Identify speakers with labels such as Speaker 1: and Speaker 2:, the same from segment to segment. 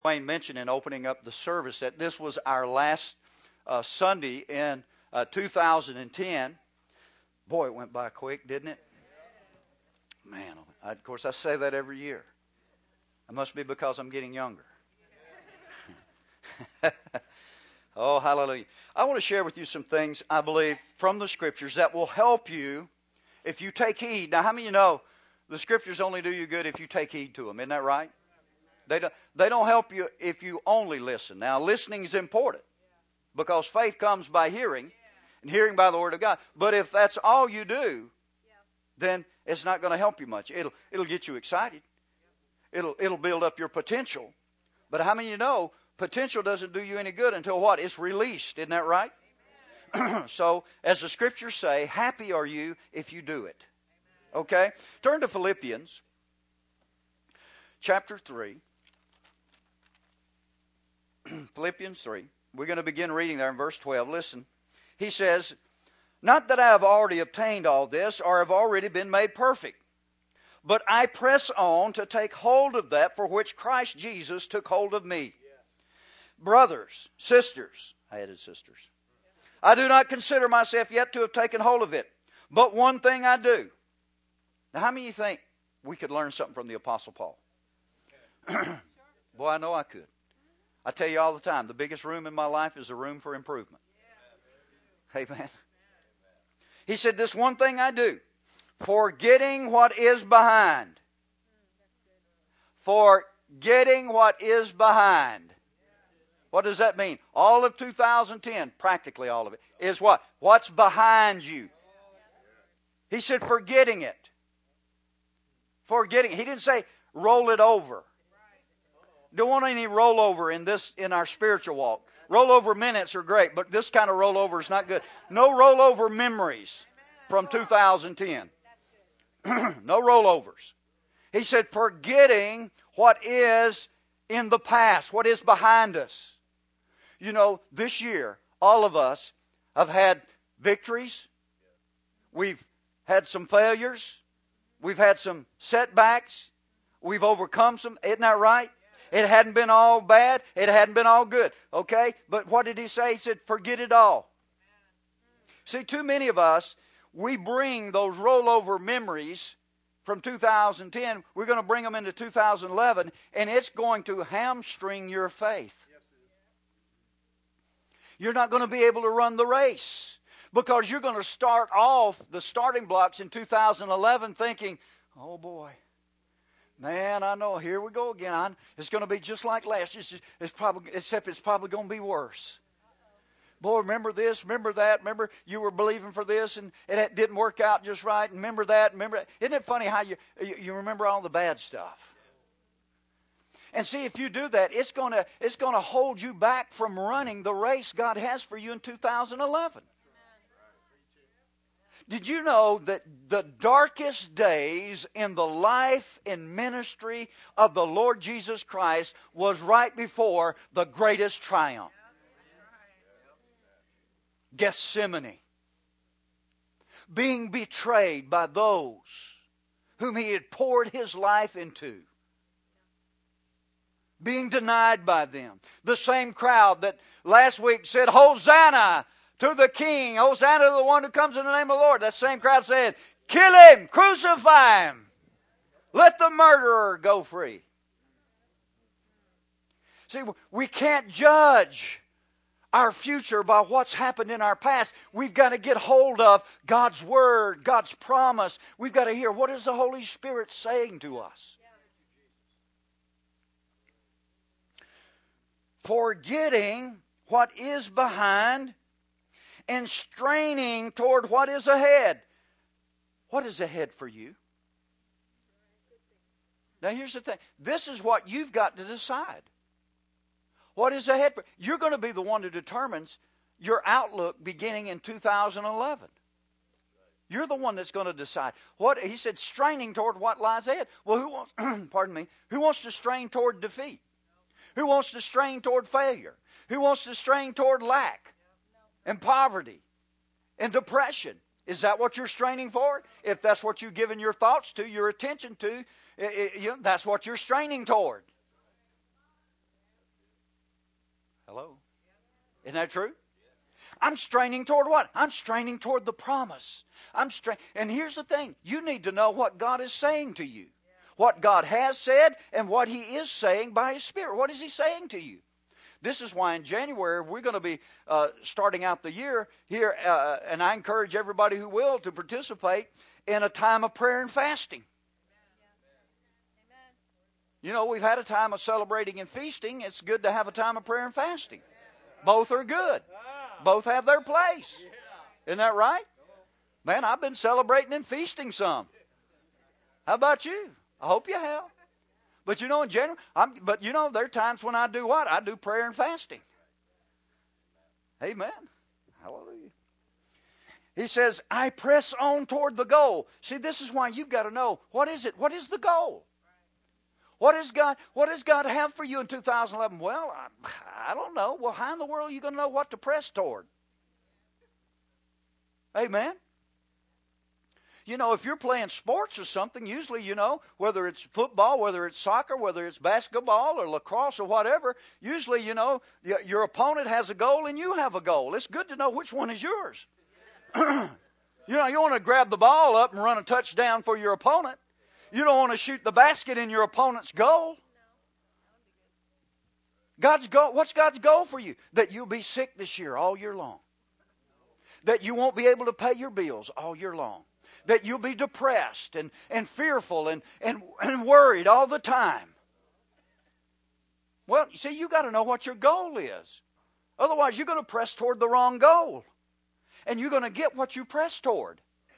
Speaker 1: Wayne mentioned in opening up the service that this was our last Sunday in 2010. Boy, it went by quick, didn't it? Man, of course, I say that every year. It must be because I'm getting younger. Oh, hallelujah. I want to share with you some things, I believe, from the Scriptures that will help you if you take heed. Now, how many of you know the Scriptures only do you good if you take heed to them? Isn't that right? They don't help you if you only listen. Now, listening is important because faith comes by hearing, and hearing by the Word of God. But if that's all you do, then it's not going to help you much. It'll get you excited. It'll build up your potential. But how many of you know potential doesn't do you any good until what? It's released. Isn't that right? So, as the Scriptures say, happy are you if you do it. Okay? Turn to Philippians chapter 3. Philippians 3. We're going to begin reading there in verse 12. Listen. He says, "Not that I have already obtained all this or have already been made perfect, but I press on to take hold of that for which Christ Jesus took hold of me. Brothers, sisters," I added sisters, "I do not consider myself yet to have taken hold of it, but one thing I do." Now, how many of you think we could learn something from the Apostle Paul? Boy, I know I could. I tell you all the time, the biggest room in my life is a room for improvement. Amen. He said, "This one thing I do, forgetting what is behind." Forgetting what is behind. What does that mean? All of 2010, practically all of it, is what? What's behind you. He said, forgetting it. Forgetting. He didn't say, roll it over. Don't want any rollover in our spiritual walk. Rollover minutes are great, but this kind of rollover is not good. No rollover memories from 2010. No rollovers. He said, forgetting what is in the past, what is behind us. You know, this year, all of us have had victories. We've had some failures. We've had some setbacks. We've overcome some. Isn't that right? It hadn't been all bad. It hadn't been all good. Okay? But what did he say? He said, forget it all. See, too many of us, we bring those rollover memories from 2010. We're going to bring them into 2011, and it's going to hamstring your faith. You're not going to be able to run the race because you're going to start off the starting blocks in 2011 thinking, oh boy, man, I know, here we go again. It's going to be just like last year, except it's probably going to be worse. Boy, remember this, remember that, remember you were believing for this and it didn't work out just right, and remember that, remember that. Isn't it funny how you remember all the bad stuff? And see, if you do that, it's going to hold you back from running the race God has for you in 2011. Did you know that the darkest days in the life and ministry of the Lord Jesus Christ was right before the greatest triumph? Gethsemane. Being betrayed by those whom He had poured His life into. Being denied by them. The same crowd that last week said, Hosanna to the King. Hosanna to the one who comes in the name of the Lord. That same crowd said, kill Him, crucify Him. Let the murderer go free. See, we can't judge our future by what's happened in our past. We've got to get hold of God's Word, God's promise. We've got to hear, what is the Holy Spirit saying to us? Forgetting what is behind and straining toward what is ahead. What is ahead for you? Now here's the thing. This is what you've got to decide. What is ahead for you? You're going to be the one who determines your outlook beginning in 2011. You're the one that's going to decide. What he said, straining toward what lies ahead. Well, who wants who wants to strain toward defeat? Who wants to strain toward failure? Who wants to strain toward lack and poverty and depression? Is that what you're straining for? If that's what you've given your thoughts to, your attention to, that's what you're straining toward. Hello? Isn't that true? I'm straining toward what? I'm straining toward the promise. And here's the thing. You need to know what God is saying to you. What God has said and what He is saying by His Spirit. What is He saying to you? This is why in January we're going to be starting out the year here, and I encourage everybody who will to participate in a time of prayer and fasting. You know, we've had a time of celebrating and feasting. It's good to have a time of prayer and fasting. Both are good. Both have their place. Isn't that right? Man, I've been celebrating and feasting some. How about you? I hope you have. But you know, in general, there are times when I do what? I do prayer and fasting. Amen. Hallelujah. He says, I press on toward the goal. See, this is why you've got to know, what is it? What is the goal? What does God have for you in 2011? Well, I don't know. Well, how in the world are you going to know what to press toward? Amen. You know, if you're playing sports or something, usually, you know, whether it's football, whether it's soccer, whether it's basketball or lacrosse or whatever, usually, you know, your opponent has a goal and you have a goal. It's good to know which one is yours. You know, you want to grab the ball up and run a touchdown for your opponent. You don't want to shoot the basket in your opponent's goal. God's goal, what's God's goal for you? That you'll be sick this year all year long. That you won't be able to pay your bills all year long. That you'll be depressed and fearful and worried all the time. Well, you see, you got to know what your goal is. Otherwise, you're going to press toward the wrong goal. And you're going to get what you press toward.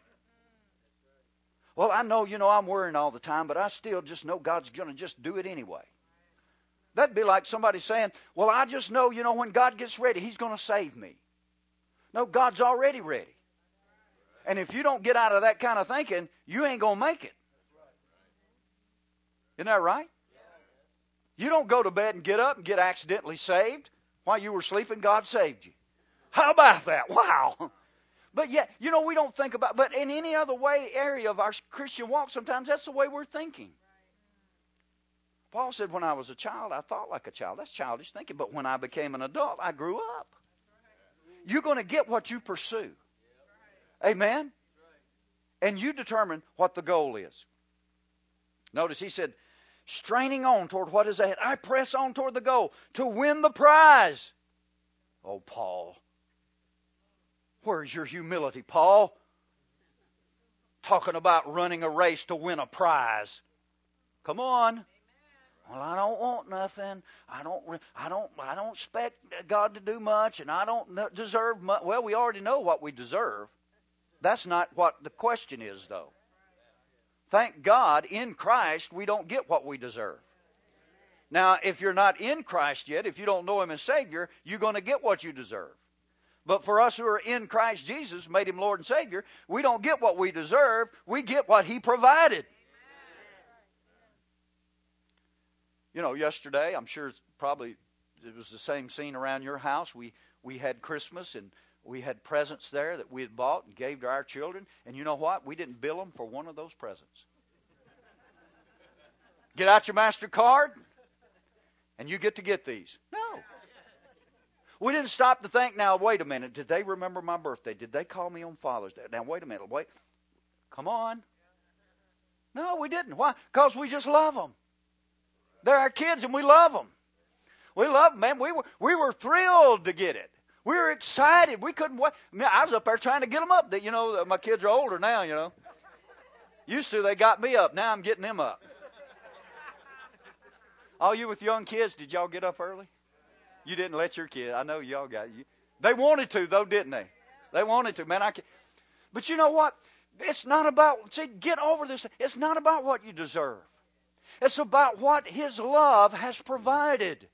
Speaker 1: Well, I know, you know, I'm worrying all the time, but I still just know God's going to just do it anyway. That'd be like somebody saying, well, I just know, you know, when God gets ready, He's going to save me. No, God's already ready. And if you don't get out of that kind of thinking, you ain't going to make it. Isn't that right? You don't go to bed and get up and get accidentally saved. While you were sleeping, God saved you. How about that? Wow. But yet, you know, we don't think about, but in any other area of our Christian walk, sometimes that's the way we're thinking. Paul said, when I was a child, I thought like a child. That's childish thinking. But when I became an adult, I grew up. You're going to get what you pursue. Amen? And you determine what the goal is. Notice he said, straining on toward what is ahead. I press on toward the goal to win the prize. Oh, Paul. Where's your humility, Paul? Talking about running a race to win a prize. Come on. Well, I don't want nothing. I don't expect God to do much, and I don't deserve much. Well, we already know what we deserve. That's not what the question is, though. Thank God, in Christ, we don't get what we deserve. Now, if you're not in Christ yet, if you don't know Him as Savior, you're going to get what you deserve. But for us who are in Christ Jesus, made Him Lord and Savior, we don't get what we deserve. We get what He provided. You know, yesterday, I'm sure it was the same scene around your house. We had Christmas and we had presents there that we had bought and gave to our children. And you know what? We didn't bill them for one of those presents. Get out your MasterCard and you get to get these. No. We didn't stop to think, now, wait a minute. Did they remember my birthday? Did they call me on Father's Day? Now, wait a minute. Wait. Come on. No, we didn't. Why? Because we just love them. They're our kids and we love them. We love them, man. We were thrilled to get it. We were excited. We couldn't wait. I mean, I was up there trying to get them up. You know, my kids are older now, you know. Used to, they got me up. Now I'm getting them up. All you with young kids, did y'all get up early? You didn't let your kid. I know y'all got you. They wanted to, though, didn't they? They wanted to. Man, I can't. But you know what? It's not about, see, get over this. It's not about what you deserve. It's about what His love has provided.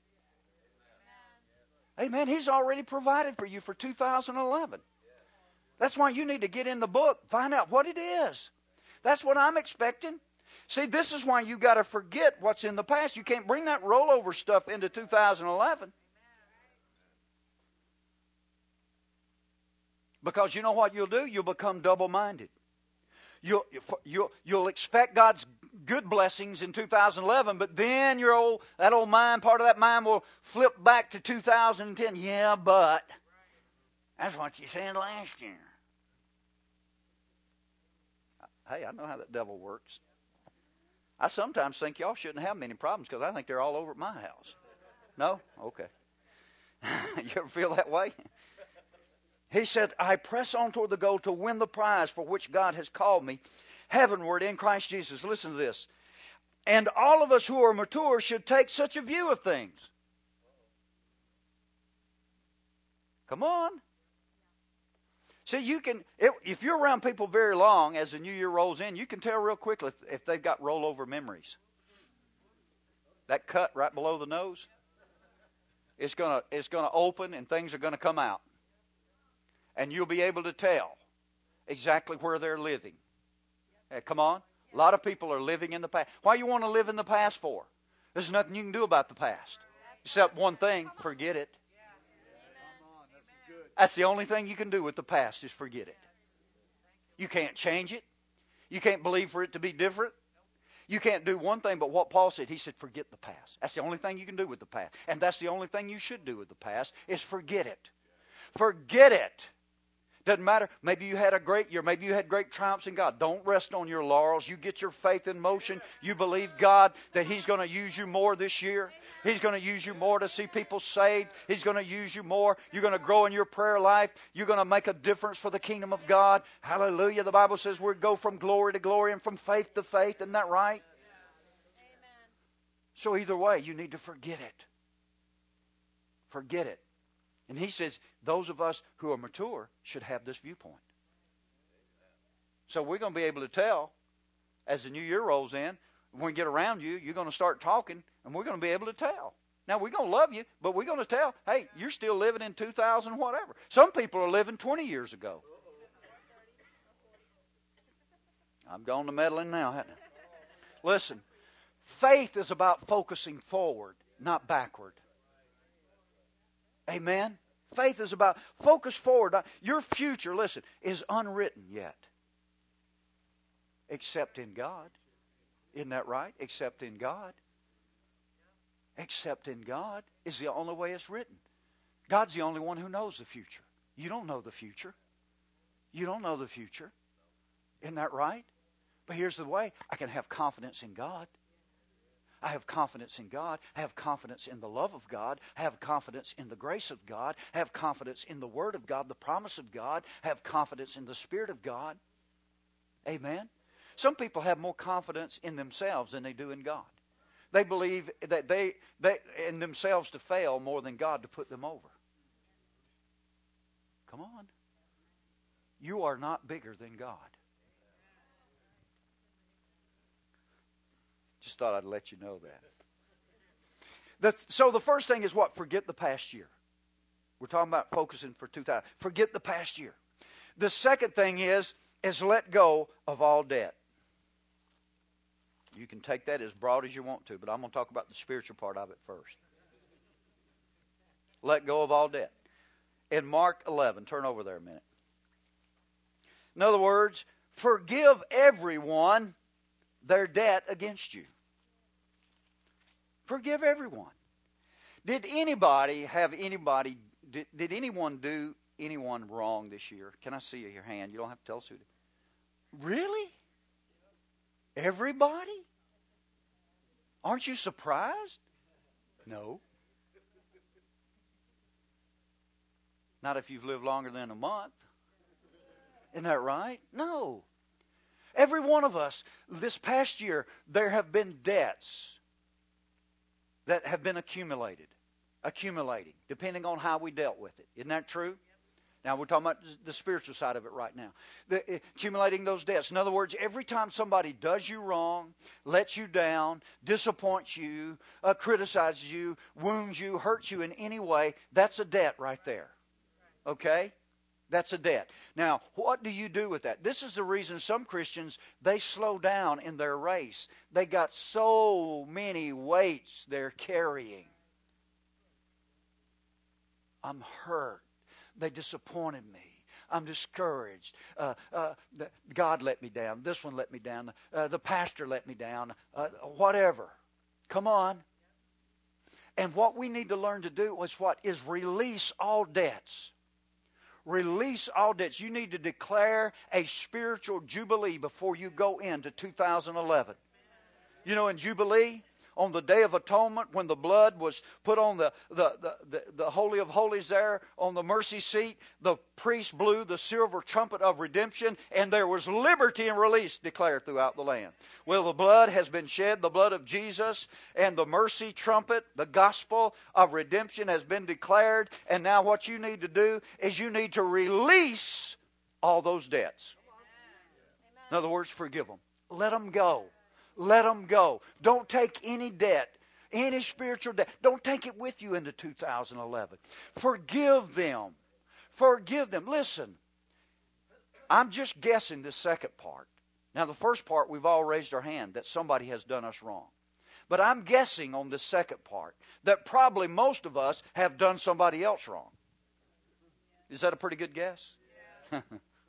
Speaker 1: Amen. He's already provided for you for 2011. That's why you need to get in the book, find out what it is. That's what I'm expecting. See, this is why you got to forget what's in the past. You can't bring that rollover stuff into 2011. Because you know what you'll do? You'll become double-minded. You'll expect God's good blessings in 2011, but then that old mind, part of that mind will flip back to 2010. Yeah, but that's what you said last year. Hey, I know how that devil works. I sometimes think y'all shouldn't have many problems because I think they're all over at my house. No? Okay. You ever feel that way? He said, I press on toward the goal to win the prize for which God has called me heavenward in Christ Jesus. Listen to this. And all of us who are mature should take such a view of things. Come on. See, you can, if you're around people very long as the new year rolls in, you can tell real quickly if they've got rollover memories. That cut right below the nose, it's going to open and things are going to come out. And you'll be able to tell exactly where they're living. Come on. A lot of people are living in the past. Why you want to live in the past for? There's nothing you can do about the past. Except one thing, forget it. That's the only thing you can do with the past is forget it. You can't change it. You can't believe for it to be different. You can't do one thing but what Paul said. He said, forget the past. That's the only thing you can do with the past. And that's the only thing you should do with the past is forget it. Forget it. Doesn't matter. Maybe you had a great year. Maybe you had great triumphs in God. Don't rest on your laurels. You get your faith in motion. You believe God that He's going to use you more this year. He's going to use you more to see people saved. He's going to use you more. You're going to grow in your prayer life. You're going to make a difference for the kingdom of God. Hallelujah. The Bible says we go from glory to glory and from faith to faith. Isn't that right? Amen. So either way, you need to forget it. Forget it. And he says, those of us who are mature should have this viewpoint. So we're going to be able to tell, as the new year rolls in, when we get around you, you're going to start talking, and we're going to be able to tell. Now, we're going to love you, but we're going to tell, hey, you're still living in 2000 whatever. Some people are living 20 years ago. I'm going to meddling now, haven't I? Listen, faith is about focusing forward, not backward. Amen? Faith is about focus forward. Your future, listen, is unwritten yet. Except in God. Isn't that right? Except in God. Except in God is the only way it's written. God's the only one who knows the future. You don't know the future. You don't know the future. Isn't that right? But here's the way. I can have confidence in God. I have confidence in God. I have confidence in the love of God. I have confidence in the grace of God. I have confidence in the Word of God, the promise of God. I have confidence in the Spirit of God. Amen? Some people have more confidence in themselves than they do in God. They believe that they in themselves to fail more than God to put them over. Come on. You are not bigger than God. Just thought I'd let you know that. So the first thing is what? Forget the past year. We're talking about focusing for 2000. Forget the past year. The second thing is let go of all debt. You can take that as broad as you want to, but I'm going to talk about the spiritual part of it first. Let go of all debt. In Mark 11, turn over there a minute. In other words, forgive everyone their debt against you. Forgive everyone. Did anyone do anyone wrong this year? Can I see your hand? You don't have to tell us who. Really? Everybody? Aren't you surprised? No. Not if you've lived longer than a month. Isn't that right? No. Every one of us, this past year, there have been debts that have been accumulating, depending on how we dealt with it. Isn't that true? Now, we're talking about the spiritual side of it right now. Accumulating those debts. In other words, every time somebody does you wrong, lets you down, disappoints you, criticizes you, wounds you, hurts you in any way, that's a debt right there. Okay? That's a debt. Now, what do you do with that? This is the reason some Christians, they slow down in their race. They got so many weights they're carrying. I'm hurt. They disappointed me. I'm discouraged. God let me down. This one let me down. The pastor let me down. Whatever. Come on. And what we need to learn to do is release all debts. Release all debts. You need to declare a spiritual jubilee before you go into 2011. You know, in Jubilee, on the Day of Atonement, when the blood was put on the Holy of Holies there on the mercy seat, the priest blew the silver trumpet of redemption, and there was liberty and release declared throughout the land. Well, the blood has been shed, the blood of Jesus, and the mercy trumpet, the gospel of redemption has been declared, and now what you need to do is you need to release all those debts. In other words, forgive them. Let them go. Let them go. Don't take any debt, any spiritual debt. Don't take it with you into 2011. Forgive them. Forgive them. Listen, I'm just guessing the second part. Now, the first part, we've all raised our hand that somebody has done us wrong. But I'm guessing on the second part that probably most of us have done somebody else wrong. Is that a pretty good guess? Yeah.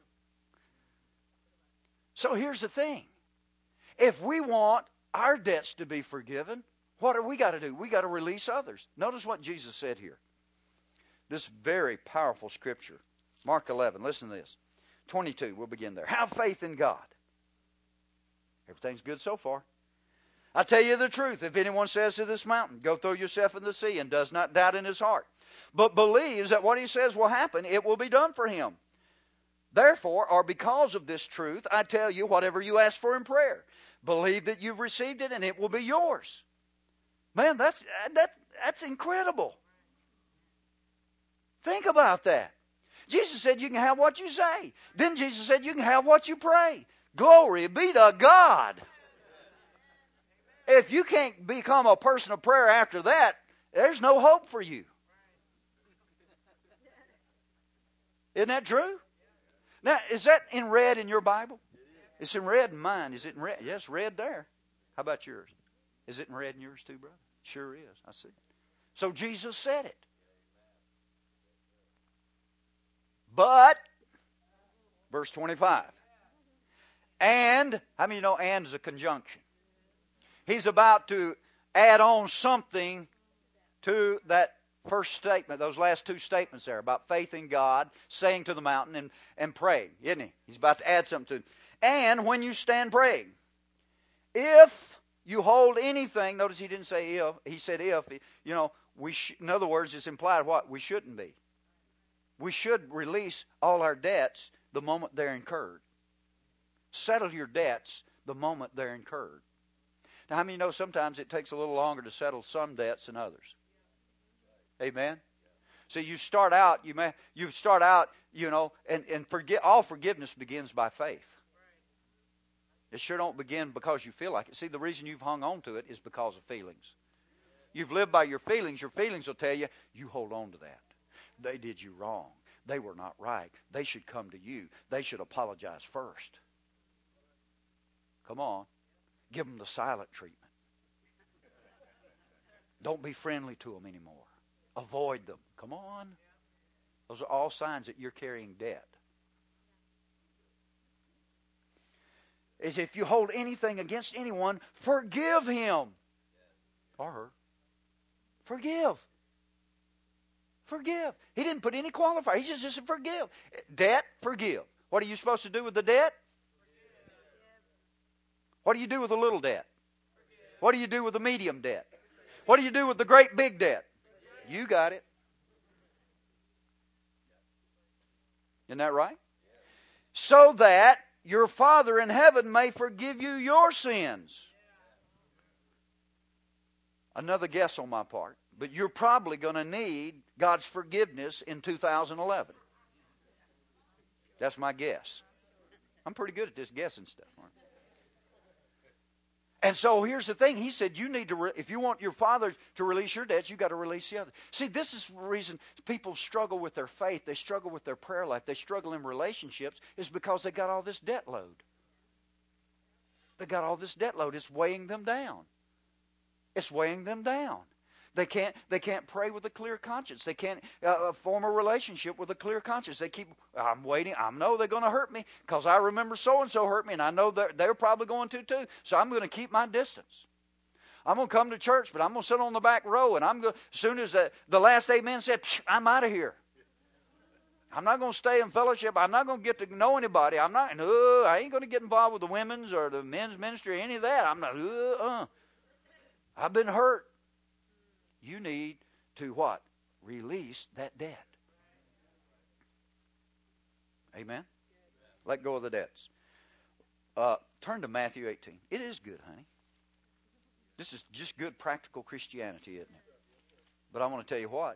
Speaker 1: So here's the thing. If we want our debts to be forgiven, what do we got to do? We got to release others. Notice what Jesus said here. This very powerful scripture. Mark 11, listen to this. 22, we'll begin there. Have faith in God. Everything's good so far. I tell you the truth, if anyone says to this mountain, go throw yourself in the sea, and does not doubt in his heart, but believes that what he says will happen, it will be done for him. Therefore, or because of this truth, I tell you, whatever you ask for in prayer, believe that you've received it and it will be yours. Man, that's incredible. Think about that. Jesus said you can have what you say. Then Jesus said you can have what you pray. Glory be to God. If you can't become a person of prayer after that, there's no hope for you. Isn't that true? Now, is that in red in your Bible? It's in red in mine. Is it in red? Yes, red there. How about yours? Is it in red in yours too, brother? Sure is. I see. So Jesus said it. But, verse 25. And, how many of you know and is a conjunction? He's about to add on something to that first statement, those last two statements there about faith in God, saying to the mountain and praying, isn't he? He's about to add something to it. And when you stand praying, if you hold anything, notice he didn't say if, he said if, you know, in other words, it's implied what? We shouldn't be. We should release all our debts the moment they're incurred. Settle your debts the moment they're incurred. Now, how many know sometimes it takes a little longer to settle some debts than others? Amen? So you start out, and forget. All forgiveness begins by faith. It sure don't begin because you feel like it. See, the reason you've hung on to it is because of feelings. You've lived by your feelings. Your feelings will tell you, you hold on to that. They did you wrong. They were not right. They should come to you. They should apologize first. Come on. Give them the silent treatment. Don't be friendly to them anymore. Avoid them. Come on. Those are all signs that you're carrying debt. Is if you hold anything against anyone, forgive him or her. Forgive. Forgive. He didn't put any qualifier. He just said forgive. Debt, forgive. What are you supposed to do with the debt? What do you do with the little debt? What do you do with the medium debt? What do you do with the great big debt? You got it. Isn't that right? So that your Father in heaven may forgive you your sins. Another guess on my part. But you're probably going to need God's forgiveness in 2011. That's my guess. I'm pretty good at this guessing stuff. Aren't I? And so here's the thing. He said you need to, if you want your Father to release your debts, you've got to release the others. See, this is the reason people struggle with their faith. They struggle with their prayer life. They struggle in relationships is because they got all this debt load. They got all this debt load. It's weighing them down. It's weighing them down. They can't pray with a clear conscience. They can't form a relationship with a clear conscience. They keep, I'm waiting. I know they're going to hurt me because I remember so-and-so hurt me, and I know they're probably going to too. So I'm going to keep my distance. I'm going to come to church, but I'm going to sit on the back row, and as soon as the last amen said, I'm out of here. I'm not going to stay in fellowship. I'm not going to get to know anybody. I ain't going to get involved with the women's or the men's ministry or any of that. I'm not, I've been hurt. You need to what? Release that debt. Amen? Let go of the debts. Turn to Matthew 18. It is good, honey. This is just good practical Christianity, isn't it? But I want to tell you what.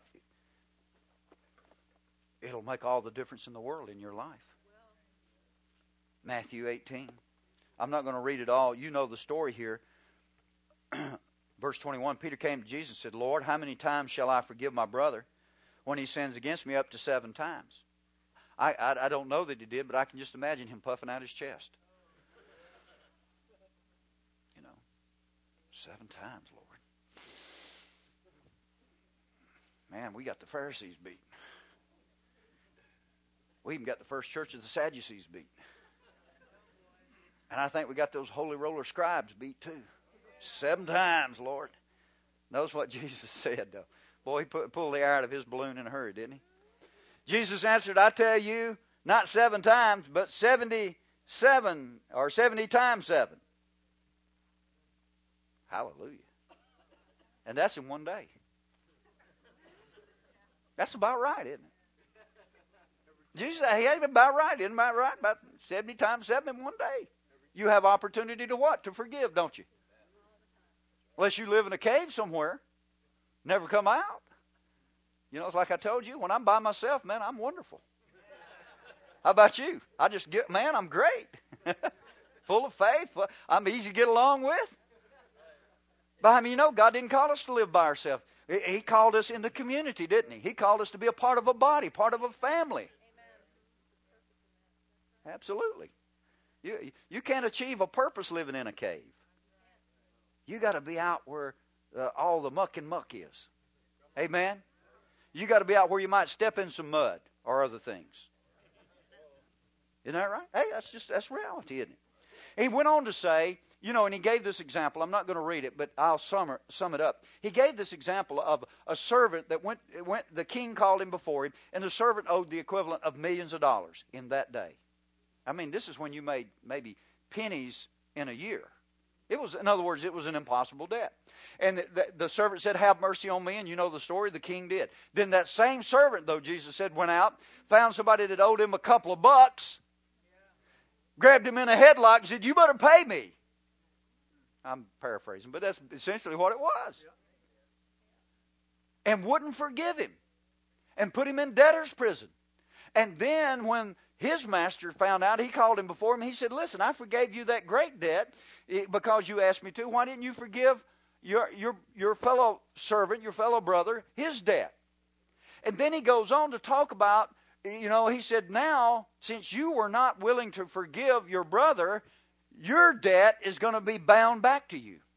Speaker 1: It'll make all the difference in the world in your life. Matthew 18. I'm not going to read it all. You know the story here. Verse 21, Peter came to Jesus and said, Lord, how many times shall I forgive my brother when he sins against me? Up to 7 times. I don't know that he did, but I can just imagine him puffing out his chest. 7 times, Lord. Man, we got the Pharisees beat. We even got the first church of the Sadducees beat. And I think we got those holy roller scribes beat too. 7 times, Lord. Notice what Jesus said, though. Boy, he pulled the air out of his balloon in a hurry, didn't he? Jesus answered, I tell you, not 7 times, but 77 or 70 times 7. Hallelujah. And that's in one day. That's about right, isn't it? Jesus said, hey, about right. Isn't about right? About 70 times 7 in one day. You have opportunity to what? To forgive, don't you? Unless you live in a cave somewhere. Never come out. It's like I told you, when I'm by myself, man, I'm wonderful. How about you? I'm great. Full of faith. I'm easy to get along with. But God didn't call us to live by ourselves. He called us into community, didn't he? He called us to be a part of a body, part of a family. Amen. Absolutely. You can't achieve a purpose living in a cave. You got to be out where all the muck and muck is. Amen? You got to be out where you might step in some mud or other things. Isn't that right? Hey, that's reality, isn't it? He went on to say, and he gave this example. I'm not going to read it, but I'll sum it up. He gave this example of a servant that went. The king called him before him, and the servant owed the equivalent of millions of dollars in that day. I mean, this is when you made maybe pennies in a year. In other words, it was an impossible debt. And the servant said, have mercy on me, and you know the story, the king did. Then that same servant, though, Jesus said, went out, found somebody that owed him a couple of bucks, grabbed him in a headlock and said, you better pay me. I'm paraphrasing, but that's essentially what it was. And wouldn't forgive him and put him in debtor's prison. And then when his master found out, he called him before him. He said, listen, I forgave you that great debt because you asked me to. Why didn't you forgive your fellow servant, your fellow brother, his debt? And then he goes on to talk about, he said, now, since you were not willing to forgive your brother, your debt is going to be bound back to you.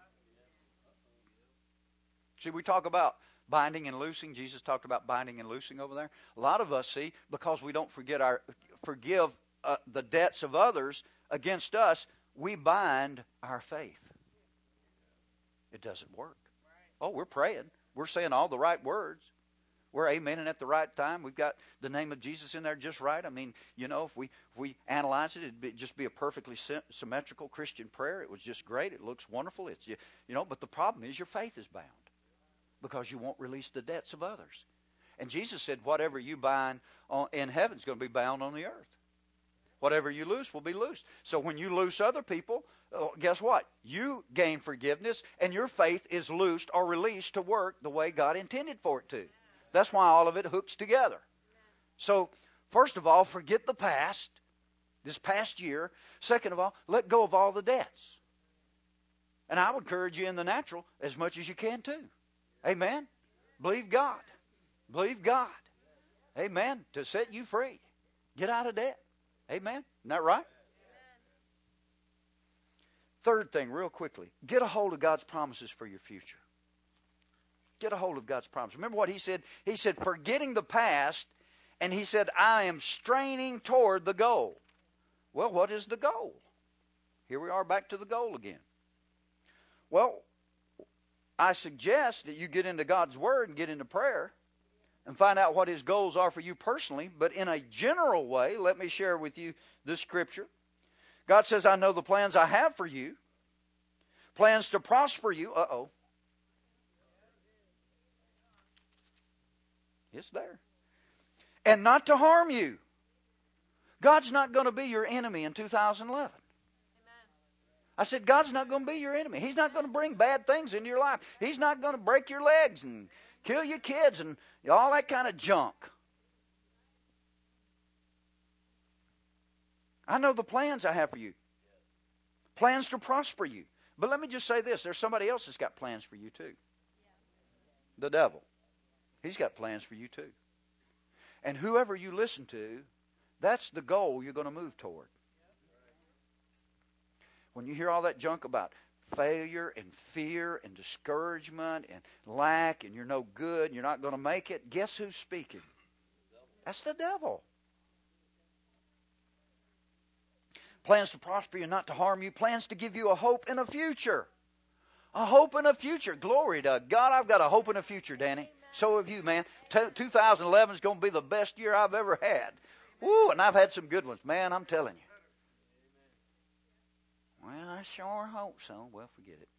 Speaker 1: See, we talk about binding and loosing. Jesus talked about binding and loosing over there. A lot of us, see, because we don't forgive the debts of others against us, we bind our faith. It doesn't work. Oh, we're praying. We're saying all the right words. We're amening at the right time. We've got the name of Jesus in there just right. I mean, if we analyze it, it'd just be a perfectly symmetrical Christian prayer. It was just great. It looks wonderful. It's but the problem is your faith is bound because you won't release the debts of others. And Jesus said, whatever you bind in heaven is going to be bound on the earth. Whatever you loose will be loosed. So when you loose other people, guess what? You gain forgiveness, and your faith is loosed or released to work the way God intended for it to. That's why all of it hooks together. So, first of all, forget the past, this past year. Second of all, let go of all the debts. And I would encourage you in the natural as much as you can too. Amen? Believe God. Believe God. Amen? To set you free. Get out of debt. Amen? Isn't that right? Third thing, real quickly. Get a hold of God's promises for your future. Get a hold of God's promise. Remember what he said? He said, forgetting the past, and he said, I am straining toward the goal. Well, what is the goal? Here we are back to the goal again. Well, I suggest that you get into God's Word and get into prayer and find out what His goals are for you personally. But in a general way, let me share with you this scripture. God says, I know the plans I have for you. Plans to prosper you. Uh-oh. It's there. And not to harm you. God's not going to be your enemy in 2011. I said, God's not going to be your enemy. He's not going to bring bad things into your life. He's not going to break your legs and kill your kids and all that kind of junk. I know the plans I have for you. Plans to prosper you. But let me just say this. There's somebody else that's got plans for you too. The devil. He's got plans for you too. And whoever you listen to, that's the goal you're going to move toward. When you hear all that junk about failure and fear and discouragement and lack and you're no good and you're not going to make it, guess who's speaking? That's the devil. Plans to prosper you, not to harm you. Plans to give you a hope and a future. A hope and a future. Glory to God. I've got a hope and a future, Danny. So have you, man. 2011 is going to be the best year I've ever had. Woo, and I've had some good ones, man, I'm telling you. Well, I sure hope so. Well, forget it.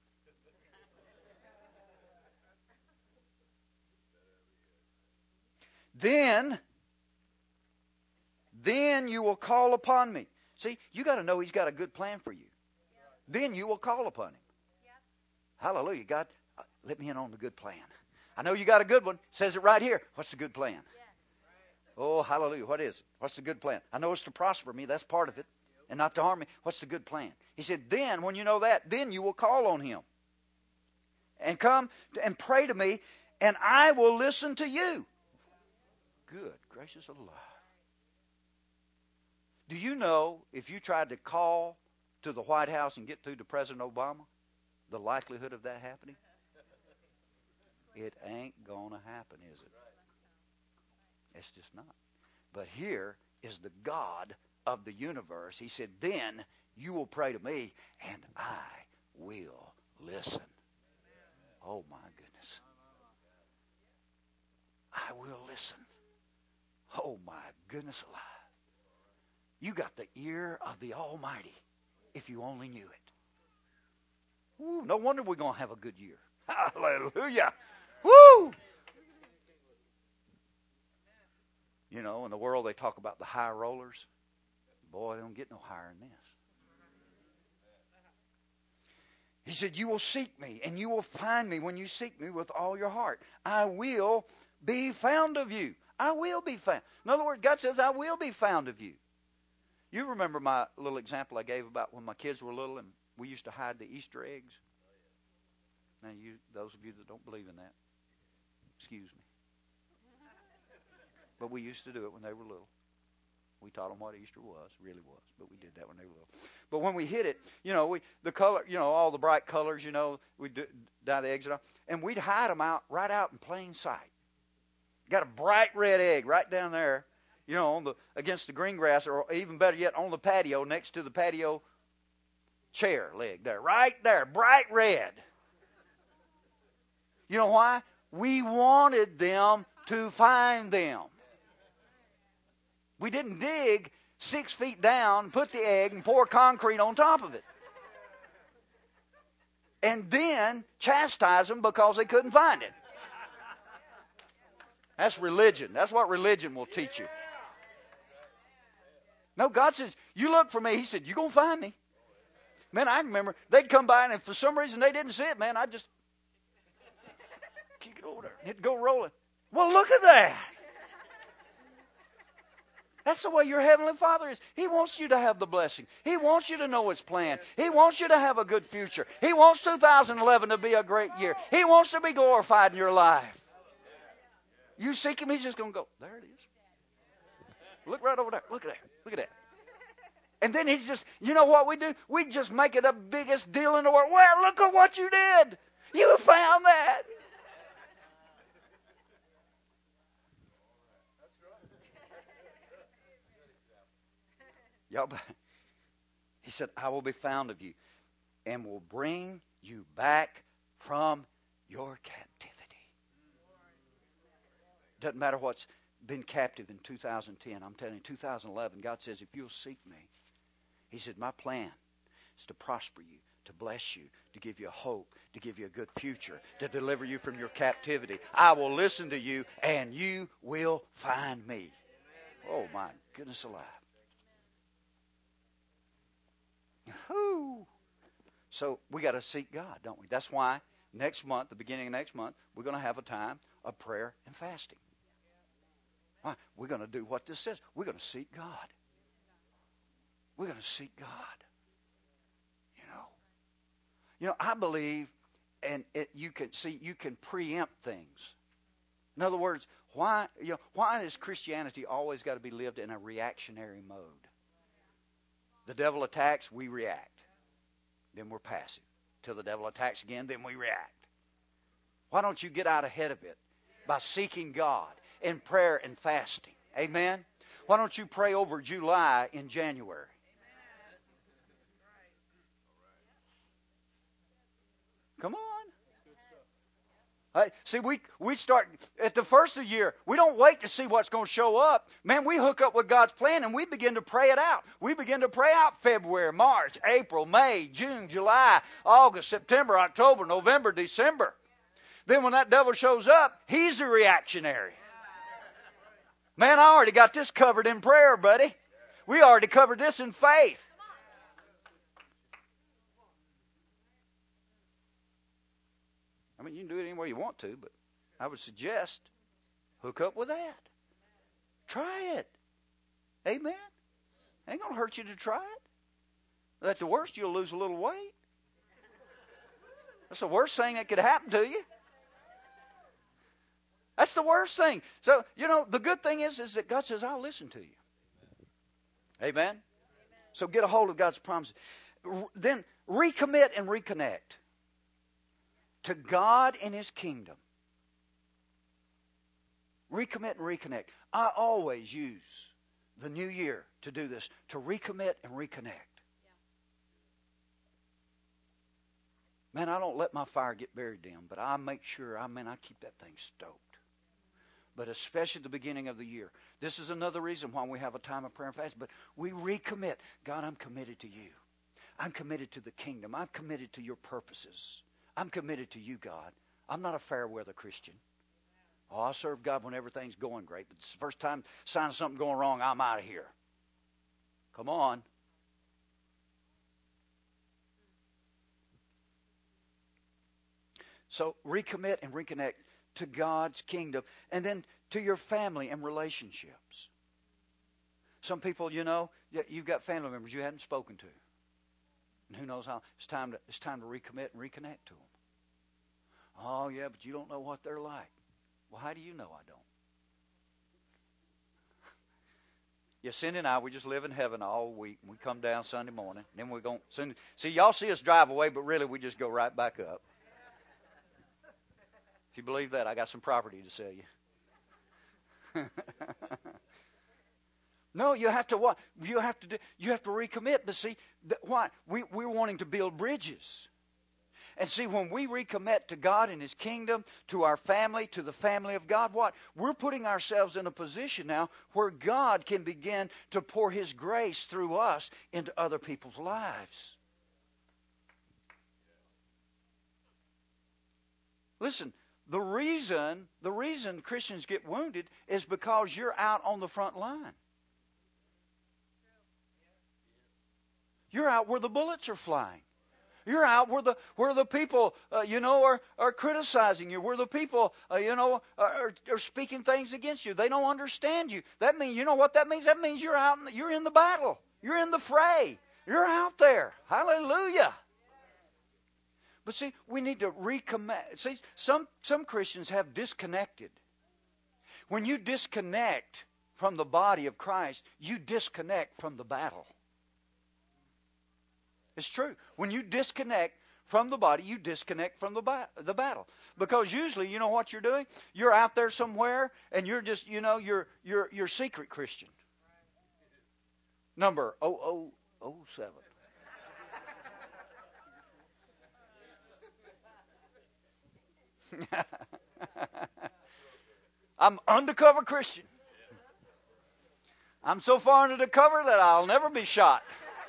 Speaker 1: Then you will call upon me. See, you got to know He's got a good plan for you. Then you will call upon Him. Hallelujah. God, let me in on the good plan. I know you got a good one. It says it right here. What's the good plan? Oh, hallelujah. What is it? What's the good plan? I know it's to prosper me. That's part of it. And not to harm me. What's the good plan? He said, then, when you know that, then you will call on Him. And come and pray to me, and I will listen to you. Good gracious alive. Do you know if you tried to call to the White House and get through to President Obama, the likelihood of that happening? It ain't going to happen, is it? It's just not. But here is the God of the universe. He said, then you will pray to me, and I will listen. Oh, my goodness. I will listen. Oh, my goodness alive. You got the ear of the Almighty, if you only knew it. Ooh, no wonder we're going to have a good year. Hallelujah. Woo! You know, in the world they talk about the high rollers. Boy, they don't get no higher than this. He said, you will seek me, and you will find me when you seek me with all your heart. I will be found of you. I will be found. In other words, God says, I will be found of you. You remember my little example I gave about when my kids were little and we used to hide the Easter eggs? Now, those of you that don't believe in that, excuse me. But we used to do it when they were little. We taught them what Easter really was, but we did that when they were little. But when we hid it, the color, all the bright colors, we'd dye the eggs off, and we'd hide them right out in plain sight. Got a bright red egg right down there, against the green grass, or even better yet, on the patio next to the patio chair leg there, right there, bright red. You know why? We wanted them to find them. We didn't dig 6 feet down, put the egg, and pour concrete on top of it. And then chastise them because they couldn't find it. That's religion. That's what religion will teach you. No, God says, you look for me. He said, you're going to find me. Man, I remember they'd come by, and if for some reason they didn't see it, man, I'd just kick it over there. It'd go rolling. Well, look at that. That's the way your Heavenly Father is. He wants you to have the blessing. He wants you to know His plan. He wants you to have a good future. He wants 2011 to be a great year. He wants to be glorified in your life. You seek Him, He's just going to go, there it is. Look right over there. Look at that. Look at that. And then He's just, you know what we do? We just make it the biggest deal in the world. Well, look at what you did. You found that. Y'all, he said, I will be found of you and will bring you back from your captivity. Doesn't matter what's been captive in 2010. I'm telling you, 2011, God says, if you'll seek me, He said, my plan is to prosper you, to bless you, to give you a hope, to give you a good future, to deliver you from your captivity. I will listen to you, and you will find me. Oh, my goodness alive. Whew. So we got to seek God, don't we? That's why next month, the beginning of next month, we're going to have a time of prayer and fasting. Why? We're going to do what this says. We're going to seek God. We're going to seek God. You know, I believe, and you can preempt things. In other words, why has Christianity always got to be lived in a reactionary mode? The devil attacks, we react. Then we're passive. Till the devil attacks again, then we react. Why don't you get out ahead of it by seeking God in prayer and fasting? Amen? Why don't you pray over July in January? Come on. See, we start at the first of the year. We don't wait to see what's going to show up. Man, we hook up with God's plan and we begin to pray it out. We begin to pray out February, March, April, May, June, July, August, September, October, November, December. Then when that devil shows up, he's a reactionary. Man, I already got this covered in prayer, buddy. We already covered this in faith. I mean, you can do it any way you want to, but I would suggest hook up with that. Try it. Amen? Ain't going to hurt you to try it. At the worst, you'll lose a little weight. That's the worst thing that could happen to you. That's the worst thing. So, the good thing is that God says, I'll listen to you. Amen? So get a hold of God's promises. Then recommit and reconnect to God and His kingdom. Recommit and reconnect. I always use the new year to do this, to recommit and reconnect. Man, I don't let my fire get buried dim, but I make sure, I keep that thing stoked. But especially at the beginning of the year. This is another reason why we have a time of prayer and fast. But we recommit. God, I'm committed to you. I'm committed to the kingdom. I'm committed to your purposes. I'm committed to you, God. I'm not a fair weather Christian. Oh, I serve God when everything's going great. But it's the first time sign of something going wrong, I'm out of here. Come on. So recommit and reconnect to God's kingdom. And then to your family and relationships. Some people, you've got family members you hadn't spoken to. And who knows how it's time to recommit and reconnect to them. Oh, yeah, but you don't know what they're like. Well, how do you know I don't? Yeah, Cindy and I, we just live in heaven all week. We come down Sunday morning. Then we're going to see, y'all see us drive away, but really we just go right back up. If you believe that, I got some property to sell you. No, you have to what? You have to recommit. But see, why? We're wanting to build bridges. And see, when we recommit to God and His kingdom, to our family, to the family of God, what? We're putting ourselves in a position now where God can begin to pour His grace through us into other people's lives. Listen, the reason Christians get wounded is because you're out on the front line. You're out where the bullets are flying. You're out where the people, are criticizing you. Where the people, are speaking things against you. They don't understand you. That means, you know what that means? That means you're out. You're in the battle. You're in the fray. You're out there. Hallelujah. But see, we need to recommit. See, some Christians have disconnected. When you disconnect from the body of Christ, you disconnect from the battle. It's true. When you disconnect from the body, you disconnect from the battle. Because usually, you know what you're doing? You're out there somewhere, and you're just, you're secret Christian. Number 0007. I'm undercover Christian. I'm so far under the cover that I'll never be shot.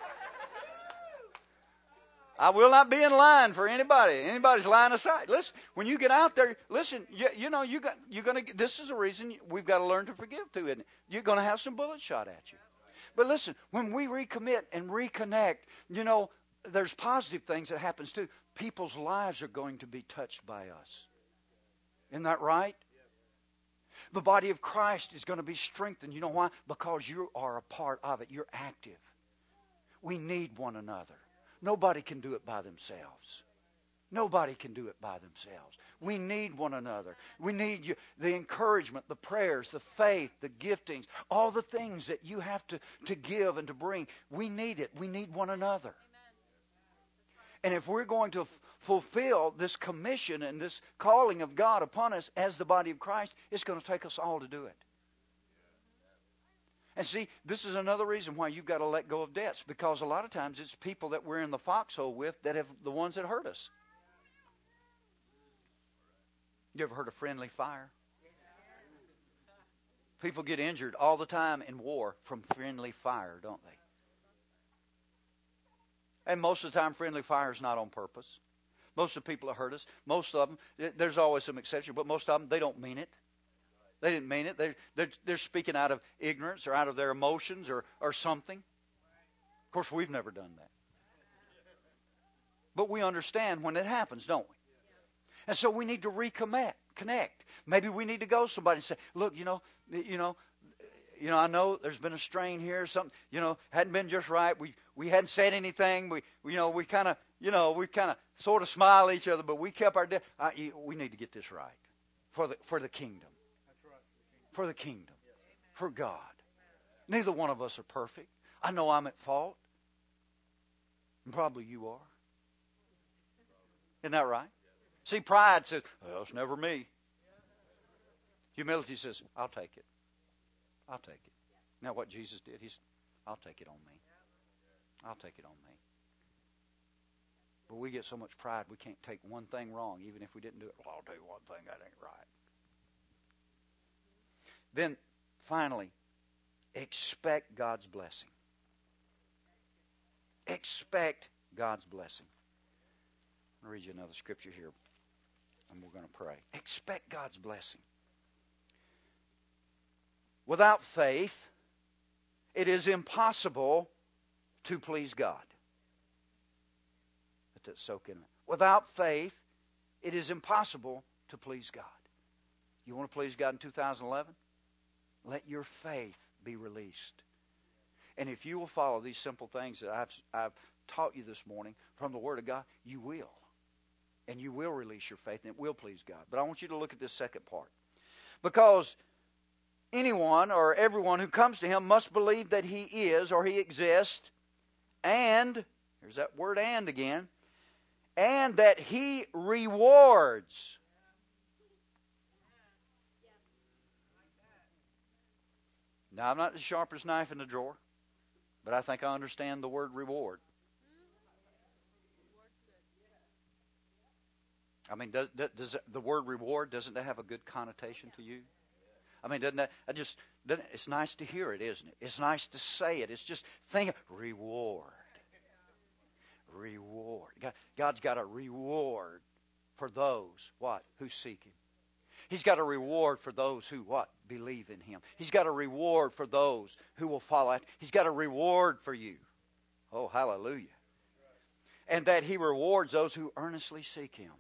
Speaker 1: I will not be in line for anybody's line of sight. Listen, when you get out there, listen, you're gonna. This is the reason we've got to learn to forgive too, isn't it? You're going to have some bullets shot at you. But listen, when we recommit and reconnect, there's positive things that happens too. People's lives are going to be touched by us. Isn't that right? The body of Christ is going to be strengthened. You know why? Because you are a part of it. You're active. We need one another. Nobody can do it by themselves. Nobody can do it by themselves. We need one another. We need the encouragement, the prayers, the faith, the giftings, all the things that you have to give and to bring. We need it. We need one another. And if we're going to fulfill this commission and this calling of God upon us as the body of Christ, it's going to take us all to do it. And see, this is another reason why you've got to let go of debts, because a lot of times it's people that we're in the foxhole with that have the ones that hurt us. You ever heard of friendly fire? People get injured all the time in war from friendly fire, don't they? And most of the time, friendly fire is not on purpose. Most of the people that hurt us, most of them, there's always some exception, but most of them, they don't mean it. They didn't mean it. They're speaking out of ignorance or out of their emotions or something. Of course, we've never done that. But we understand when it happens, don't we? And so we need to connect. Maybe we need to go to somebody and say, look, I know there's been a strain here, something, hadn't been just right. We hadn't said anything. We kind of sort of smile at each other, but we kept our we need to get this right for the kingdom. For the kingdom. For God. Neither one of us are perfect. I know I'm at fault. And probably you are. Isn't that right? See, pride says, well, it's never me. Humility says, I'll take it. I'll take it. Now what Jesus did, he said, I'll take it on me. I'll take it on me. But we get so much pride, we can't take one thing wrong, even if we didn't do it. Well, I'll tell you one thing, that ain't right. Then, finally, expect God's blessing. Expect God's blessing. I'll read you another scripture here, and we're going to pray. Expect God's blessing. Without faith, it is impossible to please God. Let that soak in. Without faith, it is impossible to please God. You want to please God in 2011? Let your faith be released. And if you will follow these simple things that I've taught you this morning from the Word of God, you will. And you will release your faith, and it will please God. But I want you to look at this second part. Because anyone or everyone who comes to Him must believe that He is or He exists, and, here's that word and again, and that He rewards. Now, I'm not the sharpest knife in the drawer, but I think I understand the word reward. I mean, does the word reward, doesn't that have a good connotation to you? I mean, it's nice to hear it, isn't it? It's nice to say it. It's just think, reward. Reward. God's got a reward for those, what? Who seek Him. He's got a reward for those who, what? Believe in Him. He's got a reward for those who will follow after. He's got a reward for you. Oh, hallelujah. And that He rewards those who earnestly seek Him.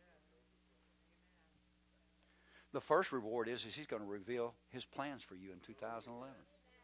Speaker 1: The first reward is He's going to reveal His plans for you in 2011.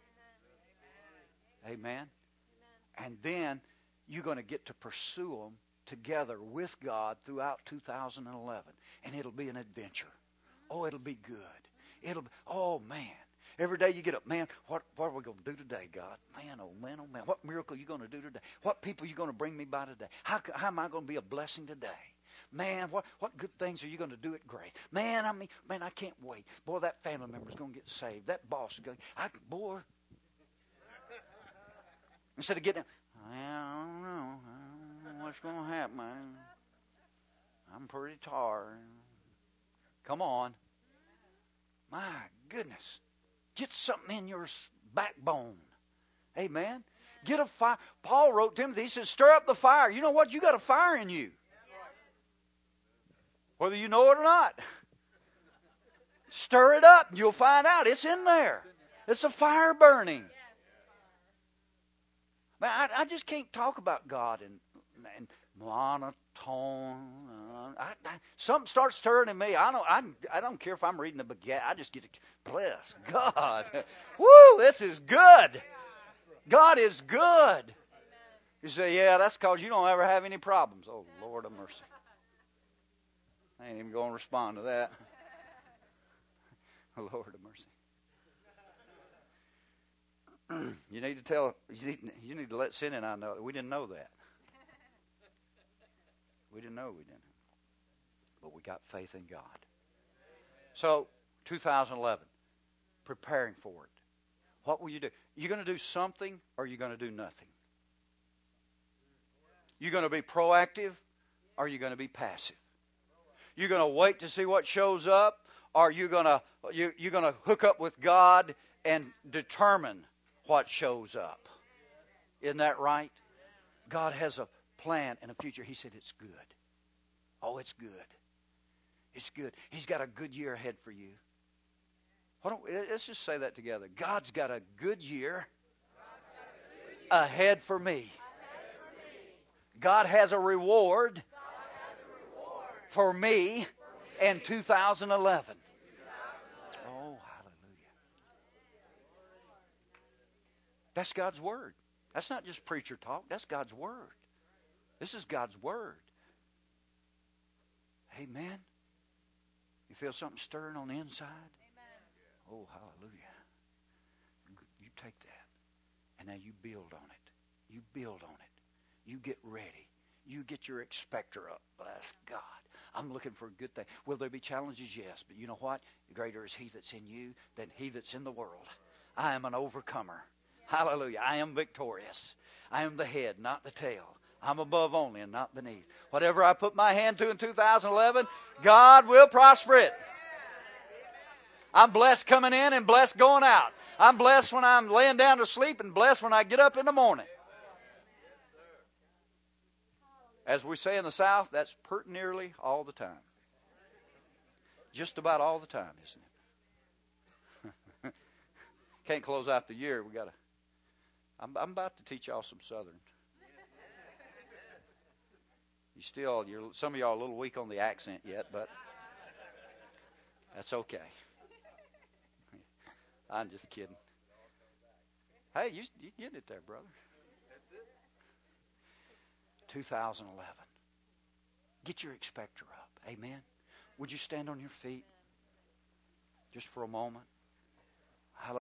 Speaker 1: Amen. And then you're going to get to pursue them together with God throughout 2011. And it'll be an adventure. Oh, it'll be good. Oh, man. Every day you get up, man, what are we going to do today, God? Man, oh, man, oh, man. What miracle are you going to do today? What people are you going to bring me by today? How am I going to be a blessing today? Man, what good things are you going to do at Grace? Man, I can't wait. Boy, that family member's going to get saved. That boss is going, boy. Instead of getting, I don't know what's going to happen. I'm pretty tired. Come on. My goodness. Get something in your backbone. Amen. Get a fire. Paul wrote Timothy, he says, stir up the fire. You know what? You got a fire in you. Whether you know it or not. Stir it up and you'll find out it's in there. It's a fire burning. Man, I just can't talk about God and monotone. Something starts stirring in me. I don't care if I'm reading the baguette. I just get to bless God. Woo, this is good. God is good. You say, yeah, that's because you don't ever have any problems. Oh, Lord of mercy. I ain't even going to respond to that. Lord of mercy. You need to let Sin and I know that we didn't know that. We didn't know we didn't. But we got faith in God. So, 2011, preparing for it. What will you do? You going to do something or are you going to do nothing? You going to be proactive or are you going to be passive? You going to wait to see what shows up or are you going to hook up with God and determine what shows up? Isn't that right? God has a plan and a future. He said it's good. Oh, it's good. It's good. He's got a good year ahead for you. Let's just say that together. God's got a good year ahead for me. God has a reward for me in 2011. Oh, hallelujah. That's God's word. That's not just preacher talk. That's God's word. This is God's word. Amen. You feel something stirring on the inside? Amen. Oh, hallelujah. You take that and now you build on it. You build on it. You get ready. You get your expector up. Bless God. I'm looking for a good thing. Will there be challenges? Yes. But you know what? Greater is He that's in you than he that's in the world. I am an overcomer. Hallelujah. I am victorious. I am the head, not the tail. I'm above only and not beneath. Whatever I put my hand to in 2011, God will prosper it. I'm blessed coming in and blessed going out. I'm blessed when I'm laying down to sleep and blessed when I get up in the morning. As we say in the South, that's pert nearly all the time. Just about all the time, isn't it? Can't close out the year. We gotta. I'm about to teach y'all some Southern. Some of y'all are a little weak on the accent yet, but that's okay. I'm just kidding. Hey, you getting it there, brother. 2011. Get your expector up. Amen. Would you stand on your feet just for a moment?